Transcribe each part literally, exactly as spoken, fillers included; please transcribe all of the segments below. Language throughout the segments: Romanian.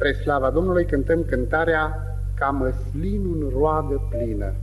Spre slava Domnului cântăm cântarea Ca măslinul în roadă plină.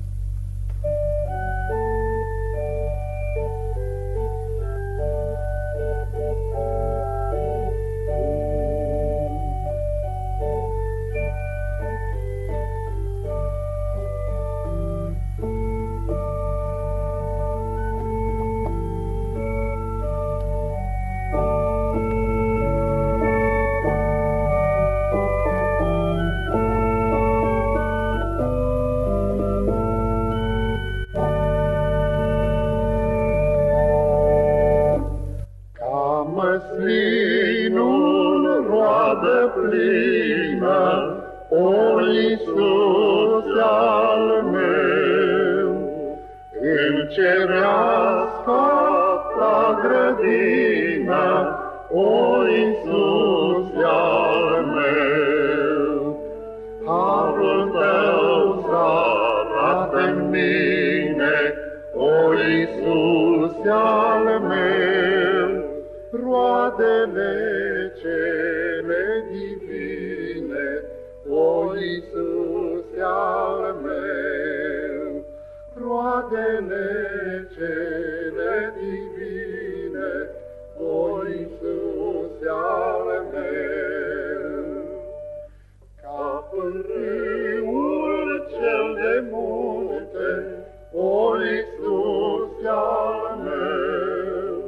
Măslinul roadă plină, o Iisuse al meu, în cerească ta grădină, o Iisuse al meu. Harul tău s-arată-n mine, o Iisuse al meu, roadele cele divine, o Iisuse al meu, roadele cele divine, o Iisuse al meu. Ca pârâul cel de munte, o Iisuse al meu,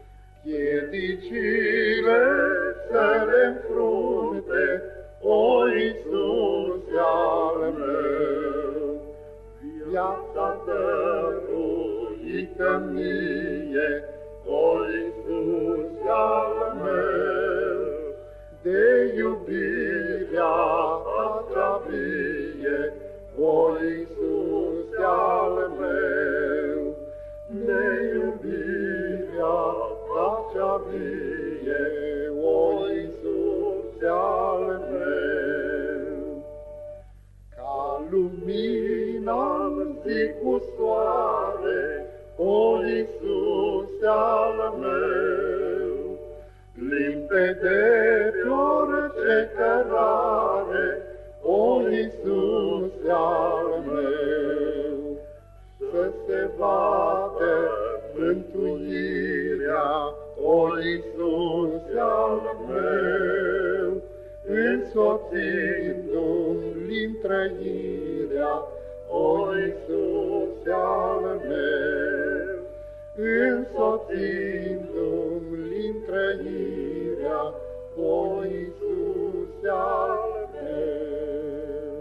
piedicile să le înfrunte, o Iisuse al meu. Viața dăruită mie, o Iisuse al meu, de iubirea ta cea vie, o Iisuse al meu, de iubirea ta cea vie, o Iisuse al meu. Ca lumina zi cu soare, o Iisuse al meu, limpede pe orice cărare, o Iisuse al meu, să se vadă mântuirea, o Iisuse al meu, însoțindu-mi trăirea, o Iisuse al meu, însoțindu-mi trăirea, o Iisuse al meu.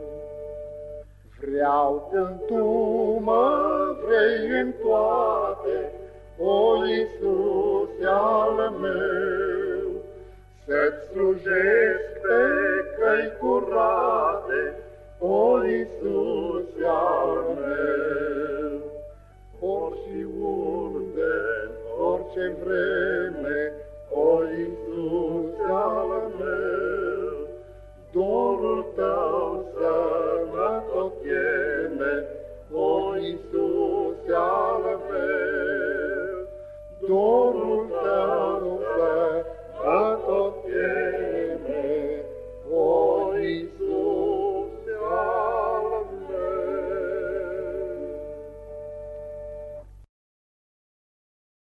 Vreau când tu mă vrei în toate, o Iisuse al meu, să-ți slujesc pe căi curate, o Iisuse al meu. Ori și unde, orice vreme, o Iisuse